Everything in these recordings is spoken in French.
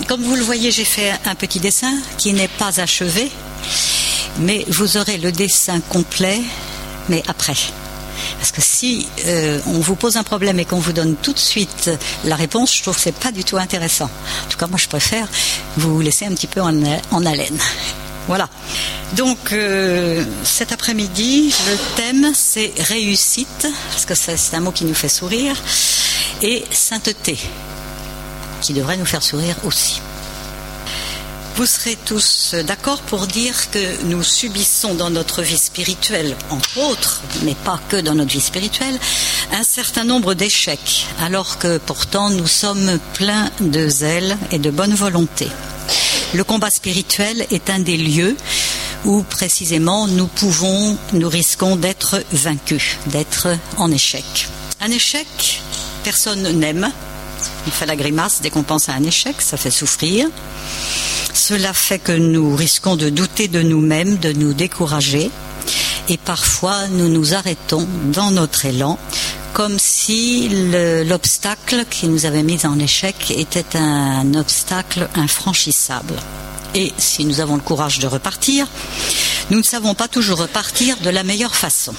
Comme vous le voyez, j'ai fait un petit dessin qui n'est pas achevé, mais vous aurez le dessin complet, mais après. Parce que si on vous pose un problème et qu'on vous donne tout de suite la réponse, je trouve que c'est pas du tout intéressant. En tout cas, moi, je préfère vous laisser un petit peu en haleine. Voilà. Donc, cet après-midi, le thème, c'est réussite, parce que c'est un mot qui nous fait sourire, et sainteté, qui devrait nous faire sourire aussi. Vous serez tous d'accord pour dire que nous subissons dans notre vie spirituelle, entre autres, mais pas que dans notre vie spirituelle, un certain nombre d'échecs, alors que pourtant nous sommes pleins de zèle et de bonne volonté. Le combat spirituel est un des lieux où précisément nous risquons d'être vaincus, d'être en échec. Un échec, personne n'aime. On fait la grimace dès qu'on pense à un échec, ça fait souffrir. Cela fait que nous risquons de douter de nous-mêmes, de nous décourager, et parfois nous nous arrêtons dans notre élan, comme si l'obstacle qui nous avait mis en échec était un obstacle infranchissable. Et si nous avons le courage de repartir, nous ne savons pas toujours repartir de la meilleure façon.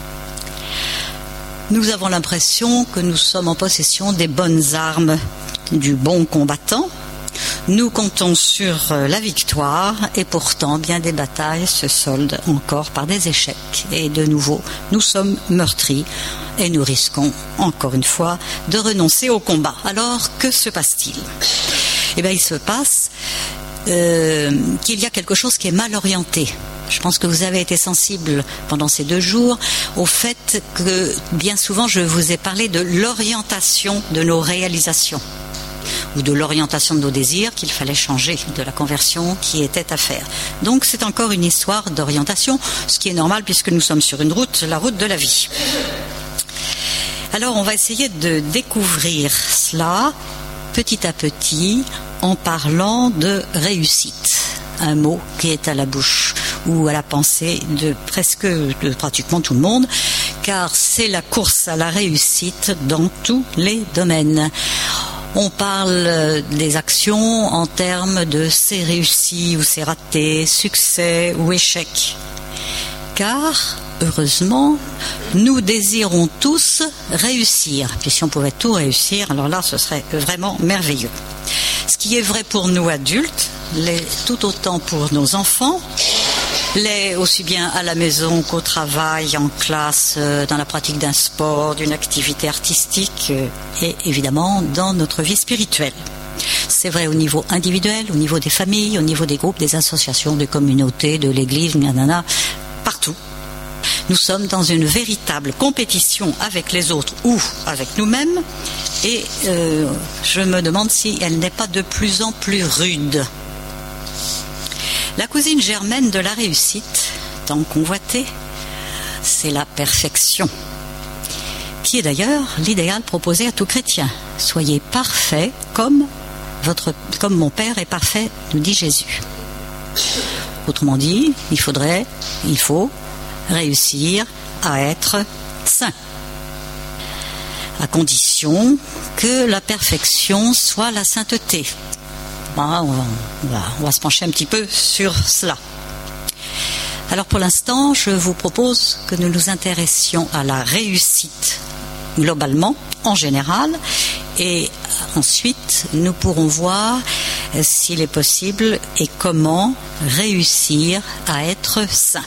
Nous avons l'impression que nous sommes en possession des bonnes armes du bon combattant. Nous comptons sur la victoire et pourtant bien des batailles se soldent encore par des échecs. Et de nouveau, nous sommes meurtris et nous risquons encore une fois de renoncer au combat. Alors, que se passe-t-il ? Eh bien, il se passe qu'il y a quelque chose qui est mal orienté. Je pense que vous avez été sensible pendant ces 2 jours au fait que bien souvent je vous ai parlé de l'orientation de nos réalisations ou de l'orientation de nos désirs qu'il fallait changer, de la conversion qui était à faire. Donc c'est encore une histoire d'orientation, ce qui est normal puisque nous sommes sur une route, la route de la vie. Alors on va essayer de découvrir cela petit à petit en parlant de réussite, un mot qui est à la bouche ou à la pensée de pratiquement tout le monde, car c'est la course à la réussite dans tous les domaines. On parle des actions en termes de c'est réussi ou c'est raté, succès ou échec. Car, heureusement, nous désirons tous réussir. Puis si on pouvait tout réussir, alors là, ce serait vraiment merveilleux. Ce qui est vrai pour nous adultes, l'est tout autant pour nos enfants, l'est aussi bien à la maison qu'au travail, en classe, dans la pratique d'un sport, d'une activité artistique et évidemment dans notre vie spirituelle. C'est vrai au niveau individuel, au niveau des familles, au niveau des groupes, des associations, des communautés, de l'église, partout. Nous sommes dans une véritable compétition avec les autres ou avec nous-mêmes et je me demande si elle n'est pas de plus en plus rude. La cousine germaine de la réussite, tant convoitée, c'est la perfection, qui est d'ailleurs l'idéal proposé à tout chrétien. Soyez parfaits comme mon Père est parfait, nous dit Jésus. Autrement dit, il faut réussir à être saint, à condition que la perfection soit la sainteté. On va se pencher un petit peu sur cela. Alors pour l'instant, je vous propose que nous nous intéressions à la réussite globalement, en général, et ensuite nous pourrons voir s'il est possible et comment réussir à être saint.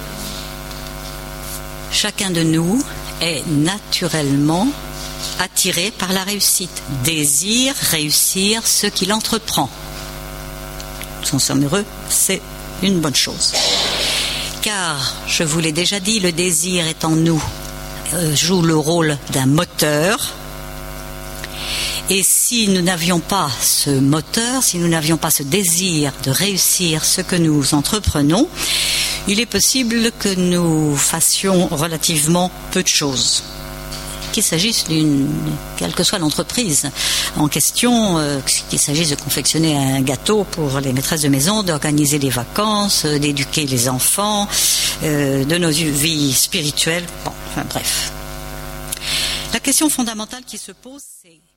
Chacun de nous est naturellement attiré par la réussite, désire réussir ce qu'il entreprend. Nous sommes heureux, c'est une bonne chose. Car, je vous l'ai déjà dit, le désir est en nous, joue le rôle d'un moteur. Et si nous n'avions pas ce moteur, si nous n'avions pas ce désir de réussir ce que nous entreprenons, il est possible que nous fassions relativement peu de choses. Qu'il s'agisse quelle que soit l'entreprise en question, qu'il s'agisse de confectionner un gâteau pour les maîtresses de maison, d'organiser les vacances, d'éduquer les enfants, de nos vies spirituelles, bref. La question fondamentale qui se pose, c'est